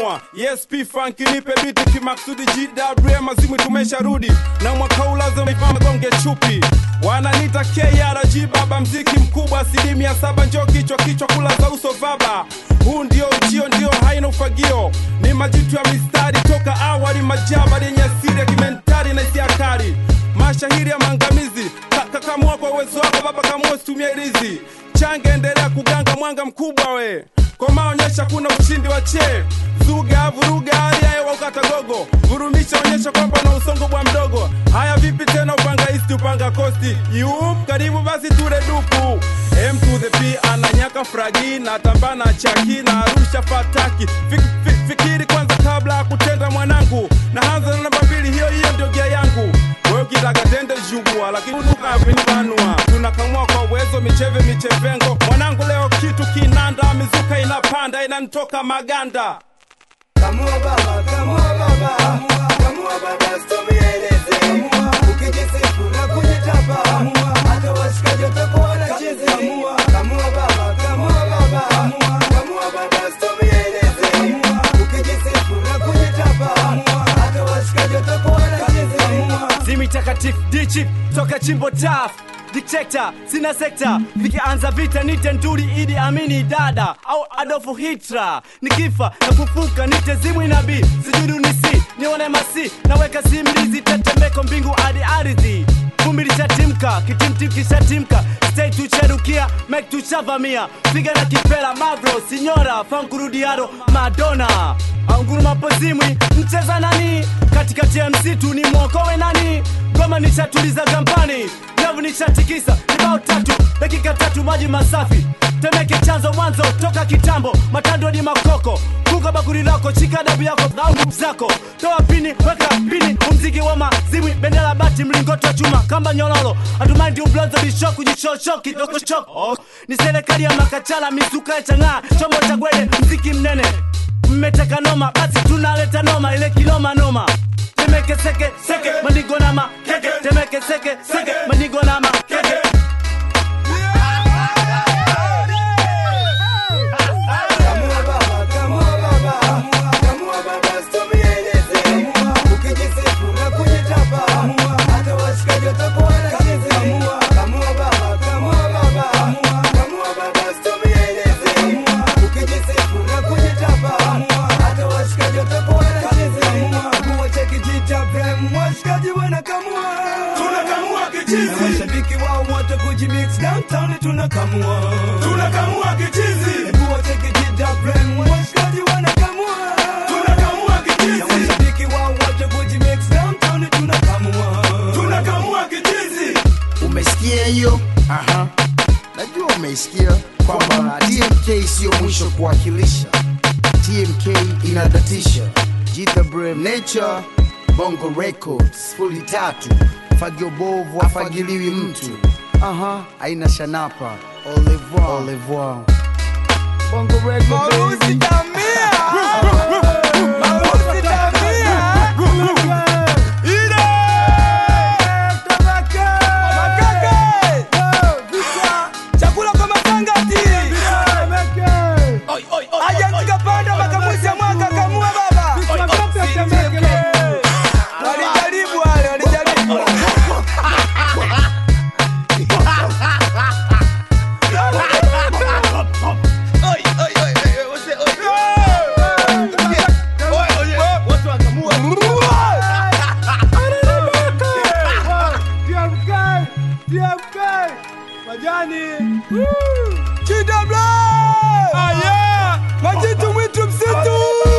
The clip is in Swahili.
kamua. Yes P Funk nipe biti kimaksudi GW mazimu tumesharudi. Na mwaka ulazo mifama gonge chupi. Wananita KRG baba mziki mkubwa 7% njoo kichwa kula uso vaba. Huu ndio ujio ndio haina ufagio. Ni majitu ya mistari toka awali majaba yenye asili ya kimentari na hisia kali. Mashahiri ya mangamizi kamua kwa uwezo wako baba kamua situmia ilizi. Change endelea kuganga mwanga mkubwa we. Kwa maonyesha kuna ushindi wa che. Zuga vuruga hali ya ukata gogo. Vurumisha onyesha kwamba na usongo bwa mdogo. Haya vipi tena upanga east upanga costi. Karibu basi ture dupu. M to the P ananyaka fragi na tambana chaki na arusha fataki. Fikiri kwanza kabla kutenda mwanangu. Na hanza na namba 2 hiyo ndio gia yangu. Wewe kitaka tende jugua lakini unakanua. Tunakamua kwa uwezo michevengo. Mwanangu leo kitu kinanda mizuka inapanda inanitoka maganda. Kamua baba, kamua baba stomieleze. Ukijisifu na kujitapa, hata washikaji watakuwa wanacheze. Kamua baba, kamua baba stomieleze. Ukijisifu na kujitapa, hata washikaji watakuwa wanacheze. Zimi takatifu D-Chip toka chimbo taf Dictator, sina sekta. Vikianza vita nite Nduli Idi Amini dada au Adolfu Hitler. Nikifa na kufuka nite Zimwi Nabii. Sijudu nisi, nione masi. Naweka simlizi tetemeko mbingu hadi ardhi. Vumbi lishatimka, kitimtim kishatimka. Stay tucherukia, make tuchavamia. Piga na kipela, Mavro, Signora, Fankurudiado, Madonna. Anguru mapozimwi, mcheza nani? Katikati ya msitu ni mwokowe nani? Goma nishatuliza gambani. Nyavu nishatikisa, nibao 3, dakika 3 maji masafi. Temeke chanzo mwanzo, toka kitambo. Matando ni makoko, kuka bakuri lako. Chika dabu yako, dhaungu zako. Toa pini, weka pini. Umziki wa mazimwi, bendela bati. Mlingoto chuma, kamba nyololo. Atumandi ublonzo, bishoku, jishoshok, doko chok. Ni serikali ya makachala, mizuka ya changa. Chombo cha gwede, mziki mnene. Mmeteka noma, basi tunaleta noma. Ile kiloma noma. Temeke seke, manigo na makeke. Temeke seke, manigo na makeke. Kamua baba stomieleze. Ukijisifu na kujitapa, hata washikaji watakuwa wanacheze. Kamua baba stomieleze. Ukijisifu na kujitapa, hata washikaji watakuwa wanacheze. Washikaji wanakamua, tunakamua kichizi. mashabiki wao wote kujimix downtown tunakamua kichizi. Washikaji wanakamua, Tunakamua kichizi. mashabiki wao wote kujimix downtown Tunakamua kichizi. Umesikia hiyo? Aha. Najua umeisikia kwamba TMK sio mwisho kuwakilisha. TMK inadatisha. Jita Brem Nature Bongo Records fully 3. Fagio bovu afagiliwi mtu. Aha, aina shanapa. Au revoir. Bongo Records baby. Majitu mwitu msitu.